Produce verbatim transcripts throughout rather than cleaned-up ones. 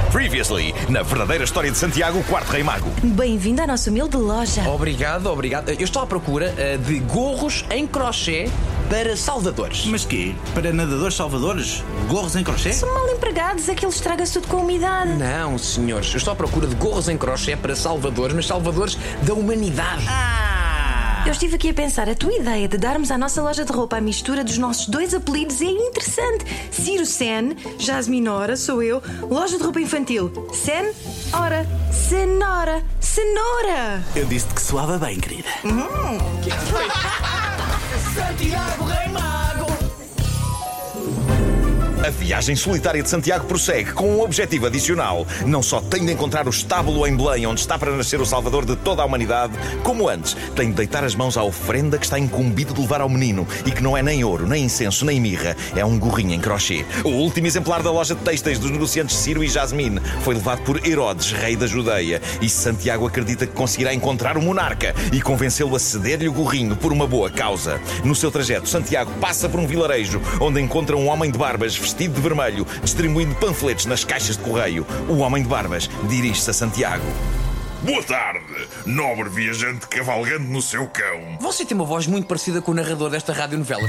Previously, na verdadeira história de Santiago, o quarto rei mago. Bem-vindo à nossa humilde loja. Obrigado, obrigado. Eu estou à procura uh, de gorros em crochê para salvadores. Mas quê? Para nadadores salvadores? Gorros em crochê? São mal empregados, aquilo estraga-se tudo com a umidade. Não, senhores. Eu estou à procura de gorros em crochê para salvadores, mas salvadores da humanidade. Ah! Eu estive aqui a pensar, a tua ideia de darmos à nossa loja de roupa a mistura dos nossos dois apelidos é interessante. Ciro Sen, Jasmine Ora, sou eu. Loja de roupa infantil. Sen, Ora, Cenoura, Cenoura. Eu disse-te que soava bem, querida. Hum. Que foi? Santiago Rei Mago! A viagem solitária de Santiago prossegue com um objetivo adicional. Não só tem de encontrar o estábulo em Belém onde está para nascer o Salvador de toda a humanidade, como antes tem de deitar as mãos à ofrenda que está incumbido de levar ao menino e que não é nem ouro, nem incenso, nem mirra. É um gorrinho em crochê. O último exemplar da loja de têxteis dos negociantes Ciro e Jasmine foi levado por Herodes, rei da Judeia. E Santiago acredita que conseguirá encontrar o monarca e convencê-lo a ceder-lhe o gorrinho por uma boa causa. No seu trajeto, Santiago passa por um vilarejo onde encontra um homem de barbas vestido de vermelho, distribuindo panfletos nas caixas de correio. O homem de barbas dirige-se a Santiago. Boa tarde, nobre viajante cavalgando no seu cão. Você tem uma voz muito parecida com o narrador desta radionovela.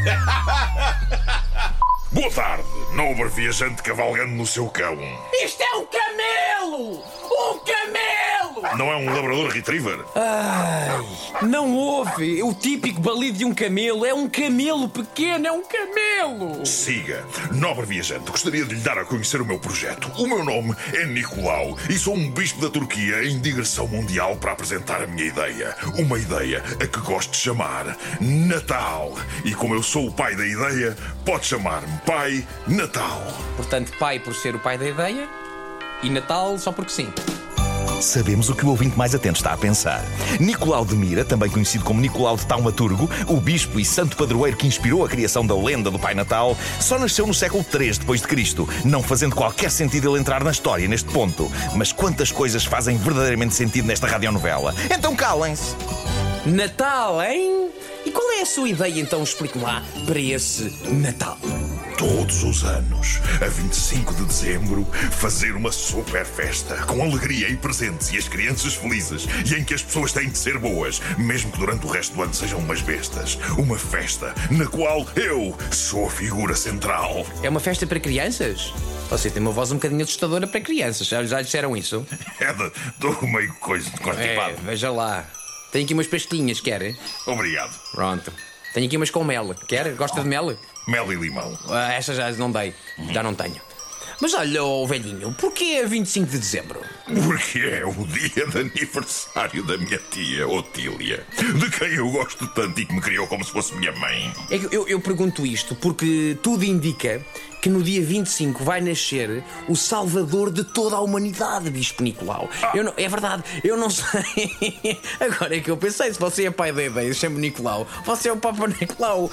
Boa tarde, nobre viajante cavalgando no seu cão. Isto é um camelo! Um camelo! Não é um labrador retriever? Ai, não houve. O típico balido de um camelo é um camelo pequeno, é um camelo. Siga, nobre viajante, gostaria de lhe dar a conhecer o meu projeto. O meu nome é Nicolau e sou um bispo da Turquia em digressão mundial para apresentar a minha ideia. Uma ideia a que gosto de chamar Natal. E como eu sou o pai da ideia, pode chamar-me Pai Natal. Portanto, pai por ser o pai da ideia e Natal só porque sim. Sabemos o que o ouvinte mais atento está a pensar. Nicolau de Mira, também conhecido como Nicolau de Taumaturgo, o bispo e santo padroeiro que inspirou a criação da lenda do Pai Natal, só nasceu no século três depois de Cristo, não fazendo qualquer sentido ele entrar na história neste ponto. Mas quantas coisas fazem verdadeiramente sentido nesta radionovela? Então calem-se! Natal, hein? E qual é a sua ideia, então, explique-me lá, para esse Natal? Todos os anos, a vinte e cinco de dezembro, fazer uma super festa com alegria e presentes e as crianças felizes e em que as pessoas têm de ser boas, mesmo que durante o resto do ano sejam umas bestas. Uma festa na qual eu sou a figura central. É uma festa para crianças? Você tem uma voz um bocadinho assustadora para crianças. Já, já disseram isso? É de, do meio coisa de constipado. É, veja lá. Tenho aqui umas pastilhinhas, quer? Obrigado. Pronto. Tenho aqui umas com mel. Quer? Gosta de mel? Mel e limão. Ah, essa já não dei. Já não tenho. Mas olha, oh, velhinho, porquê vinte e cinco de dezembro? Porque é o dia de aniversário da minha tia Otília, de quem eu gosto tanto e que me criou como se fosse minha mãe. É que eu, eu pergunto isto porque tudo indica que no dia vinte e cinco vai nascer o salvador de toda a humanidade, Bispo Nicolau. Ah. Eu não, é verdade, eu não sei. Agora é que eu pensei, se você é pai da ideia, chama Nicolau, você é o Papa Nicolau.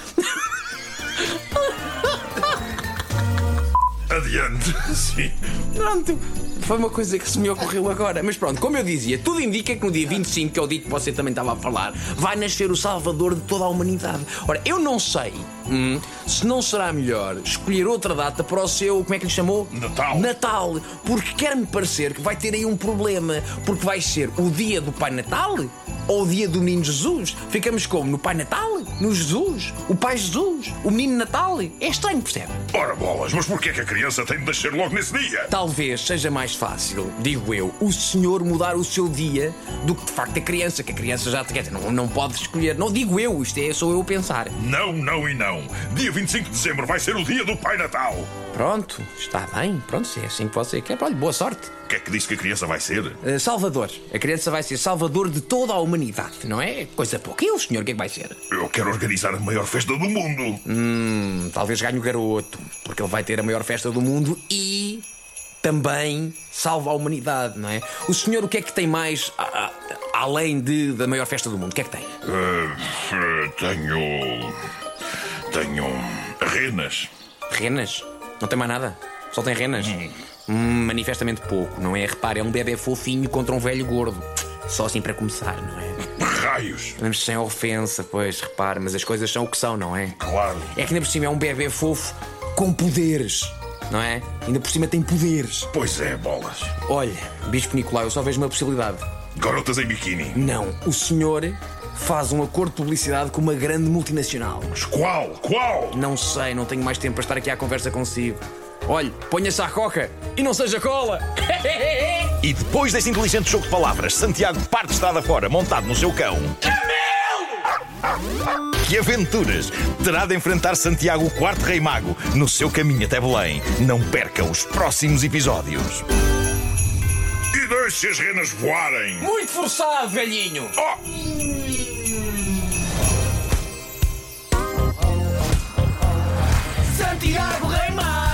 Adiante, sim. Pronto, foi uma coisa que se me ocorreu agora. Mas pronto, como eu dizia, tudo indica que no dia vinte e cinco, que é o dia que você também estava a falar, vai nascer o salvador de toda a humanidade. Ora, eu não sei hum, se não será melhor escolher outra data para o seu, como é que lhe chamou? Natal. Natal, porque quer-me parecer que vai ter aí um problema, porque vai ser o dia do Pai Natal ou o dia do Menino Jesus. Ficamos como? No Pai Natal? No Jesus? O Pai Jesus? O Menino Natal? É estranho, percebe? Ora bolas, mas porquê é que a criança tem de nascer logo nesse dia? Talvez seja mais fácil, digo eu, o senhor mudar o seu dia do que de facto a criança, que a criança já quer dizer, não, não pode escolher. Não digo eu, isto é sou eu a pensar. Não, não e não. Dia vinte e cinco de dezembro vai ser o dia do Pai Natal. Pronto, está bem, pronto, se é assim que você quer. Olha, boa sorte. O que é que disse que a criança vai ser? Uh, salvador. A criança vai ser salvador de toda a humanidade, não é? Coisa pouca. E o senhor, o que é que vai ser? Eu quero organizar a maior festa do mundo. Hum, talvez ganhe o garoto, porque ele vai ter a maior festa do mundo e também salva a humanidade, não é? O senhor, o que é que tem mais a, a, além de, da maior festa do mundo? O que é que tem? Uh, uh, tenho... Tenho... renas. Renas? Não tem mais nada? Só tem renas? Hum. Hum, manifestamente pouco, não é? Repare, é um bebê fofinho contra um velho gordo. Só assim para começar, não é? Raios! Mas sem ofensa, pois, repare, mas as coisas são o que são, não é? Claro. É que ainda por cima é um bebê fofo com poderes. não é? Ainda por cima tem poderes. Pois é, bolas. Olha, Bispo Nicolau, eu só vejo uma possibilidade. Garotas em biquíni. Não, o senhor faz um acordo de publicidade com uma grande multinacional. Mas qual? Qual? Não sei, não tenho mais tempo para estar aqui à conversa consigo. Olhe, ponha-se à coca e não seja cola. E depois deste inteligente jogo de palavras, Santiago parte estrada fora, montado no seu cão. Que aventuras terá de enfrentar Santiago, o quarto rei mago, no seu caminho até Belém? Não percam os próximos episódios. E deixe as renas voarem. Muito forçado, velhinho. Oh! Santiago, rei mago.